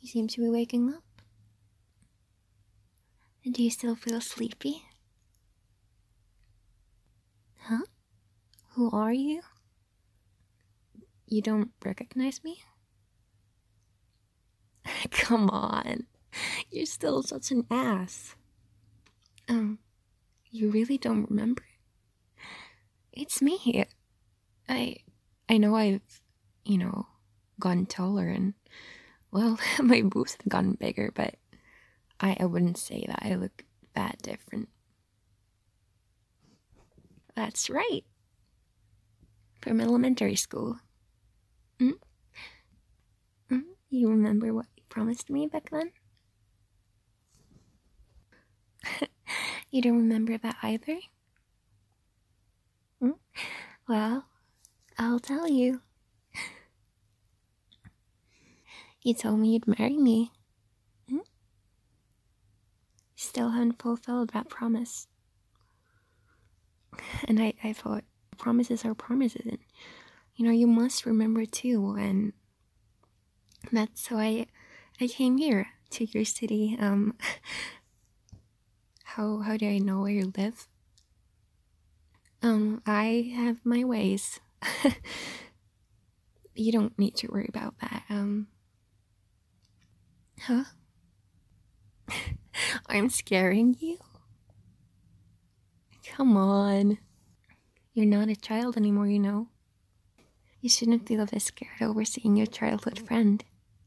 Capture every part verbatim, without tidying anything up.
You seem to be waking up. Do you still feel sleepy? Huh? Who are you? You don't recognize me? Come on. You're still such an ass. Um, you really don't remember? It's me. I I know I've, you know, gotten taller and, well, my boobs have gotten bigger, but I, I wouldn't say that I look that different. That's right. From elementary school. Mm? Mm? You remember what you promised me back then? You don't remember that either? Mm? Well, I'll tell you. You told me you'd marry me. Mm? Still haven't fulfilled that promise. And I, I thought, promises are promises, and, you know, you must remember too, and that's why I came here to your city. Um, how, how do I know where you live? Um, I have my ways. You don't need to worry about that. Um, huh? I'm scaring you? Come on. You're not a child anymore, you know. You shouldn't feel this scared over seeing your childhood friend.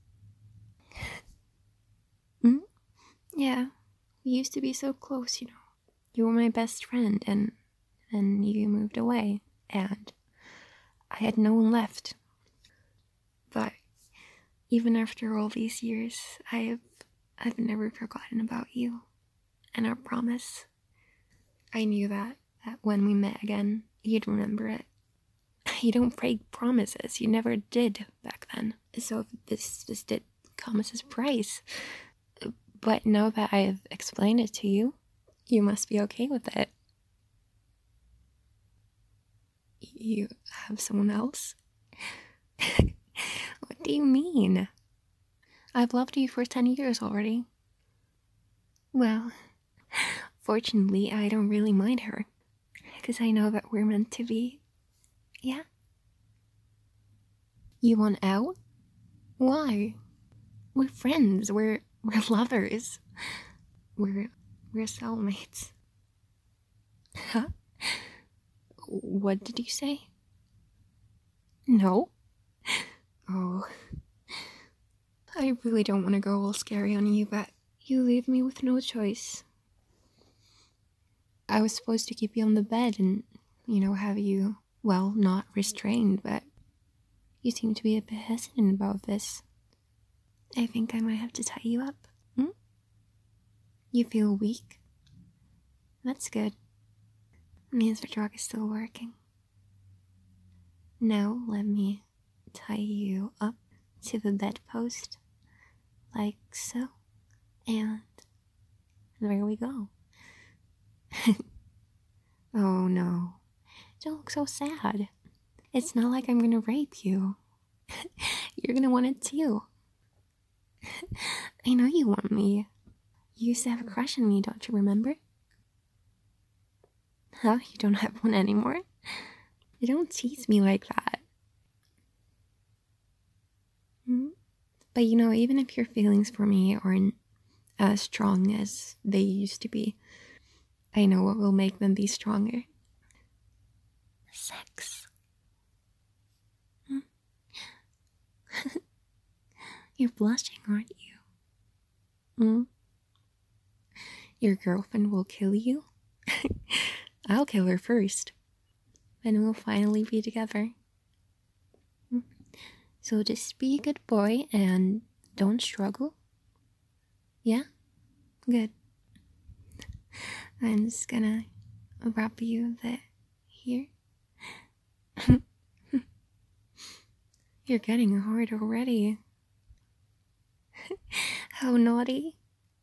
Hmm? Yeah, we used to be so close, you know. You were my best friend, and then you moved away, and I had no one left. But even after all these years, I've I've never forgotten about you and our promise. I knew that that when we met again, you'd remember it. You don't break promises. You never did back then. So this this did come as a surprise. But now that I've explained it to you, you must be okay with it. You have someone else? What do you mean? I've loved you for ten years already. Well, fortunately, I don't really mind her, because I know that we're meant to be. Yeah? You want out? Why? We're friends. We're we're lovers. We're we're soulmates. Huh? What did you say? No? Oh. I really don't want to go all scary on you, but you leave me with no choice. I was supposed to keep you on the bed and, you know, have you, well, not restrained, but you seem to be a bit hesitant about this. I think I might have to tie you up. Hmm? You feel weak? That's good. Means the drug is still working. Now let me tie you up to the bedpost, like so, and there we go. Oh no, don't look so sad. It's not like I'm gonna rape you. You're gonna want it too. I know you want me. You used to have a crush on me, don't you remember? Huh? You don't have one anymore? You don't tease me like that. Hmm? But you know, even if your feelings for me aren't as strong as they used to be, I know what will make them be stronger. Sex. Hmm? You're blushing, aren't you? Hmm? Your girlfriend will kill you? I'll kill her first. Then we'll finally be together. Hmm? So just be a good boy and don't struggle. Yeah? Good. I'm just gonna wrap you a bit here. You're getting hard already. How naughty.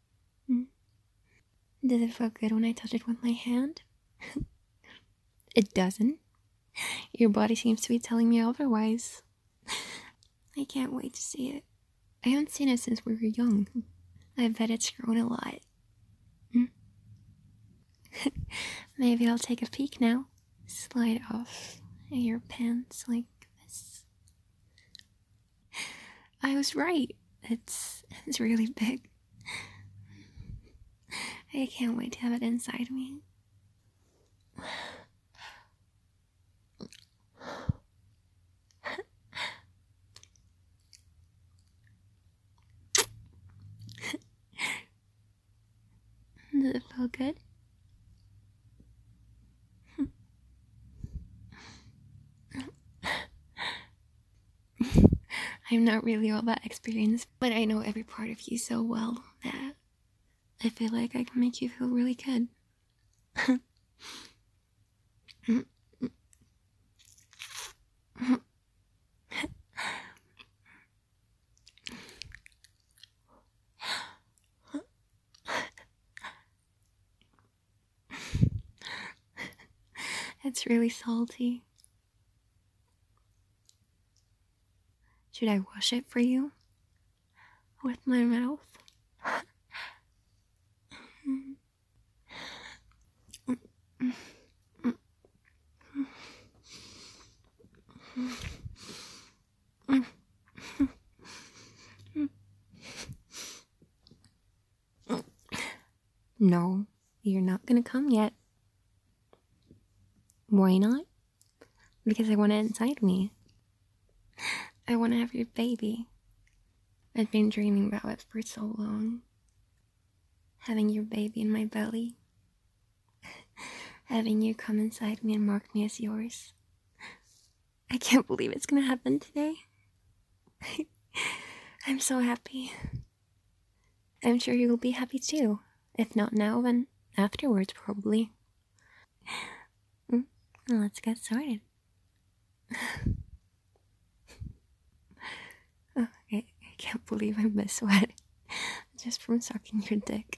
Does it feel good when I touch it with my hand? It doesn't. Your body seems to be telling me otherwise. I can't wait to see it. I haven't seen it since we were young. I bet it's grown a lot. Hmm? Maybe I'll take a peek now. Slide off your pants like this. I was right. It's it's really big. I can't wait to have it inside me. Does it feel good? I'm not really all that experienced, but I know every part of you so well that I feel like I can make you feel really good. It's really salty. Should I wash it for you? With my mouth? No, you're not gonna come yet. Why not? Because I want it inside me. I want to have your baby. I've been dreaming about it for so long. Having your baby in my belly. Having you come inside me and mark me as yours. I can't believe it's gonna happen today. I'm so happy. I'm sure you will be happy too. If not now, then afterwards, probably. Let's get started. Oh, I, I can't believe I'm this wet just from sucking your dick.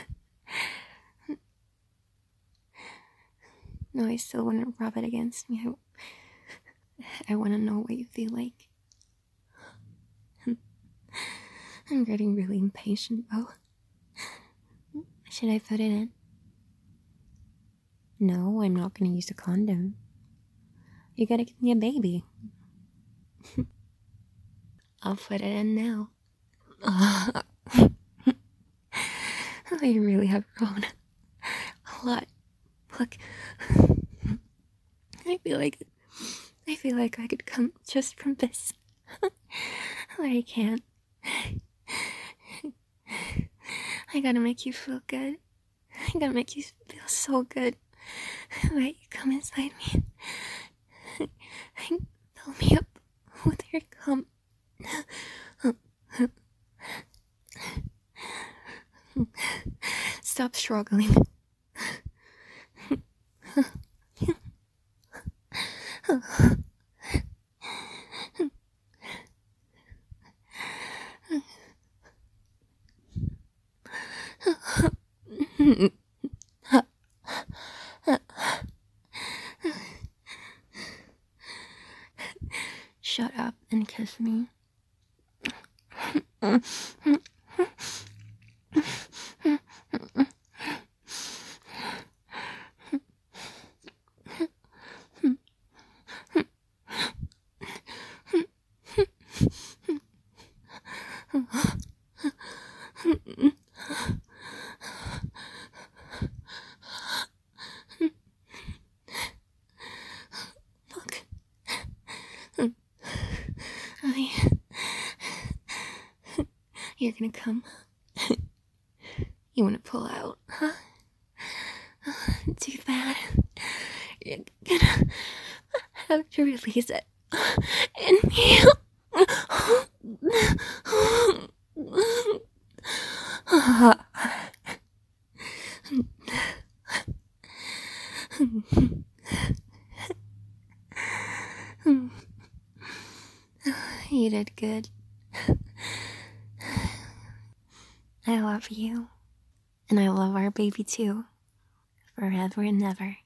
No, I still want to rub it against me. I, I want to know what you feel like. I'm getting really impatient, though. Should I put it in? No, I'm not going to use a condom. You gotta give me a baby. I'll put it in now. You really have grown a lot. Look, I feel like I feel like I could come just from this, but I can't. I gotta make you feel good. I gotta make you feel so good. Let you come inside me. Fill me up with your cum. Stop struggling. Shut up and kiss me. You're gonna come? You wanna pull out, huh? Too bad. You're gonna have to release it in me. You did good. I love you. And I love our baby too. Forever and ever.